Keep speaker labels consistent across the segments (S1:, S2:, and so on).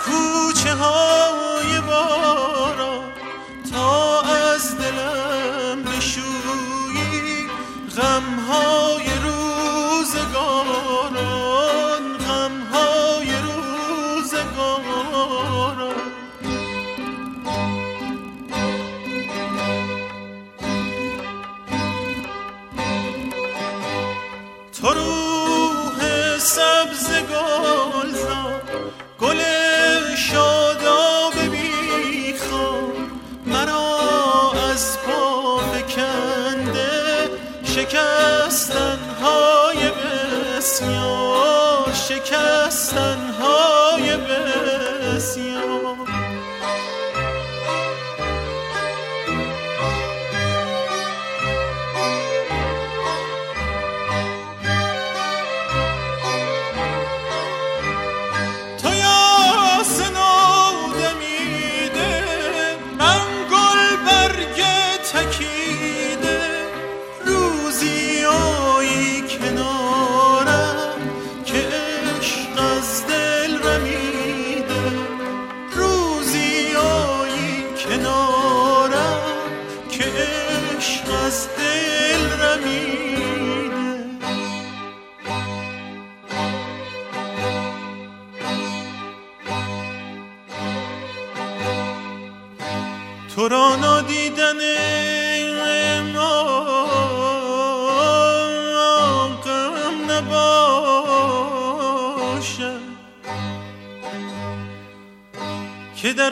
S1: کوچه های باران تا از دلم بشویی غم های روزگاران، غم های روزگاران. تو روح سبز گلزار، گل شاداب بیخوان، مرا از پا فکنده شکستن‌های بسیار، شکستن‌های بسیار. تو را نادیدن ما غم نباشد که در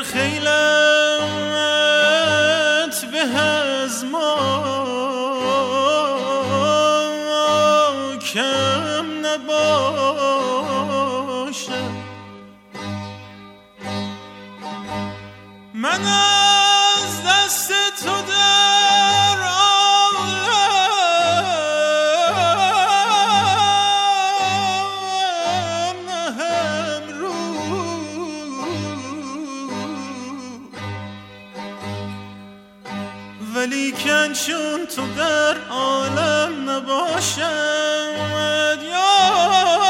S1: خیلت به از ما کم نباشد. من از دست تو در عالم نهم رو، ولیکن چون تو در عالم نباشد یا